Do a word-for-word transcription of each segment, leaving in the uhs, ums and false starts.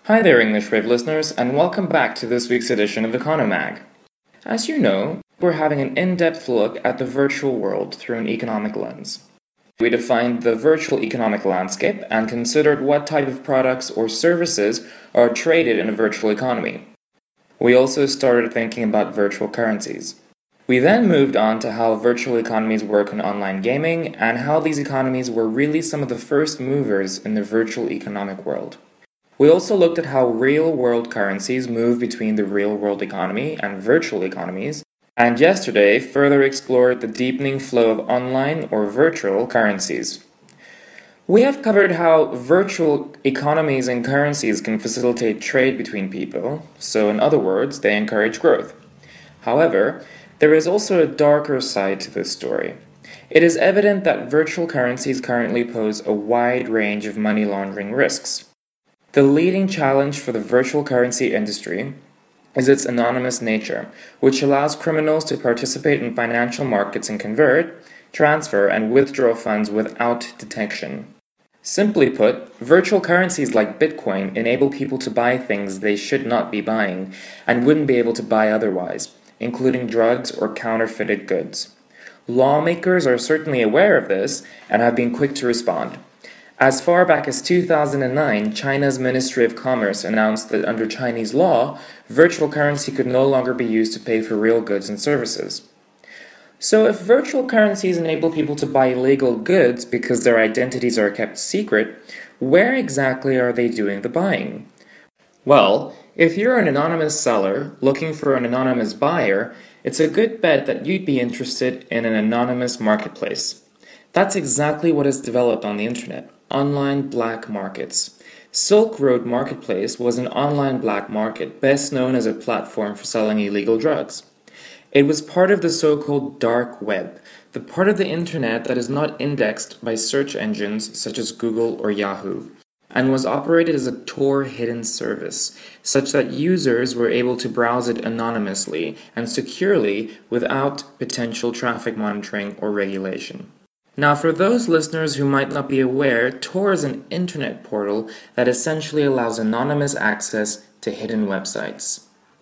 Hi there, English Wave listeners, and welcome back to this week's edition of Economag. As you know, we're having an in-depth look at the virtual world through an economic lens. We defined the virtual economic landscape and considered what type of products or services are traded in a virtual economy. We also started thinking about virtual currencies. We then moved on to how virtual economies work in online gaming and how these economies were really some of the first movers in the virtual economic world. We also looked at how real-world currencies move between the real-world economy and virtual economies, and yesterday further explored the deepening flow of online or virtual currencies. We have covered how virtual economies and currencies can facilitate trade between people, so in other words, they encourage growth. However, there is also a darker side to this story. It is evident that virtual currencies currently pose a wide range of money laundering risks. The leading challenge for the virtual currency industry is its anonymous nature, which allows criminals to participate in financial markets and convert, transfer, and withdraw funds without detection. Simply put, virtual currencies like Bitcoin enable people to buy things they should not be buying and wouldn't be able to buy otherwise, including drugs or counterfeited goods. Lawmakers are certainly aware of this and have been quick to respond. As far back as two thousand nine, China's Ministry of Commerce announced that under Chinese law, virtual currency could no longer be used to pay for real goods and services. So if virtual currencies enable people to buy illegal goods because their identities are kept secret, where exactly are they doing the buying? Well, if you're an anonymous seller looking for an anonymous buyer, it's a good bet that you'd be interested in an anonymous marketplace. That's exactly what is developed on the internet. Online black markets. Silk Road Marketplace was an online black market, best known as a platform for selling illegal drugs. It was part of the so-called dark web, the part of the internet that is not indexed by search engines such as Google or Yahoo, and was operated as a Tor hidden service, such that users were able to browse it anonymously and securely without potential traffic monitoring or regulation. Now, for those listeners who might not be aware, Tor is an internet portal that essentially allows anonymous access to hidden websites.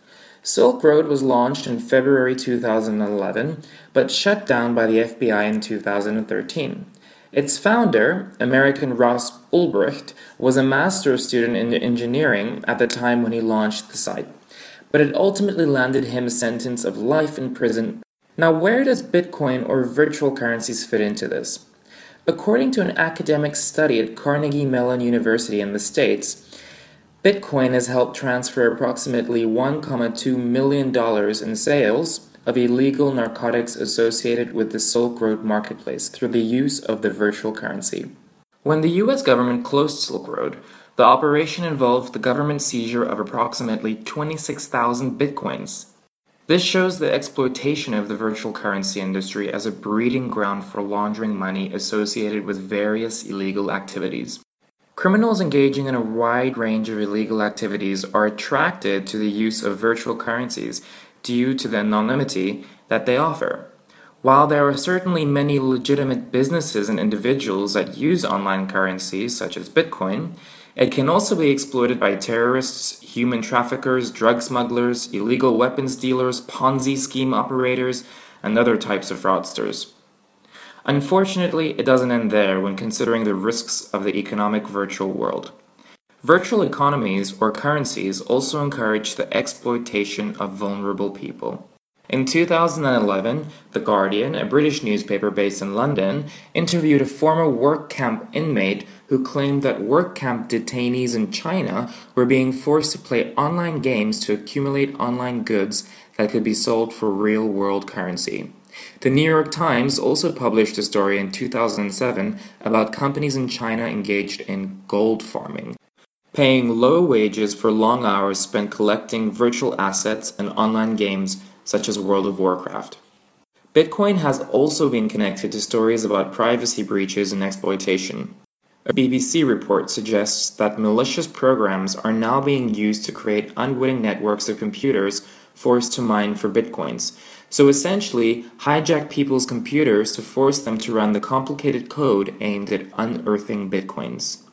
Silk Road was launched in February two thousand eleven, but shut down by the F B I in two thousand thirteen. Its founder, American Ross Ulbricht, was a master's student in engineering at the time when he launched the site, but it ultimately landed him a sentence of life in prison. Now, where does Bitcoin or virtual currencies fit into this? According to an academic study at Carnegie Mellon University in the States, Bitcoin has helped transfer approximately one point two million dollars in sales of illegal narcotics associated with the Silk Road Marketplace through the use of the virtual currency. When the U S government closed Silk Road, the operation involved the government seizure of approximately twenty-six thousand Bitcoins. This shows the exploitation of the virtual currency industry as a breeding ground for laundering money associated with various illegal activities. Criminals engaging in a wide range of illegal activities are attracted to the use of virtual currencies due to the anonymity that they offer. While there are certainly many legitimate businesses and individuals that use online currencies such as Bitcoin, it can also be exploited by terrorists, human traffickers, drug smugglers, illegal weapons dealers, Ponzi scheme operators, and other types of fraudsters. Unfortunately, it doesn't end there when considering the risks of the economic virtual world. Virtual economies or currencies also encourage the exploitation of vulnerable people. In two thousand eleven, The Guardian, a British newspaper based in London, interviewed a former work camp inmate who claimed that work camp detainees in China were being forced to play online games to accumulate online goods that could be sold for real-world currency. The New York Times also published a story in two thousand seven about companies in China engaged in gold farming, paying low wages for long hours spent collecting virtual assets and online games such as World of Warcraft. Bitcoin has also been connected to stories about privacy breaches and exploitation. A B B C report suggests that malicious programs are now being used to create unwitting networks of computers forced to mine for Bitcoins, so essentially hijack people's computers to force them to run the complicated code aimed at unearthing Bitcoins.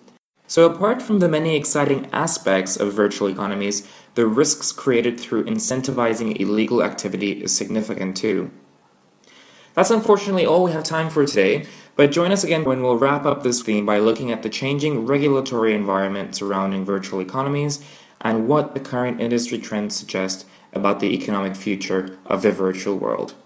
So apart from the many exciting aspects of virtual economies, the risks created through incentivizing illegal activity is significant too. That's unfortunately all we have time for today, but join us again when we'll wrap up this theme by looking at the changing regulatory environment surrounding virtual economies and what the current industry trends suggest about the economic future of the virtual world.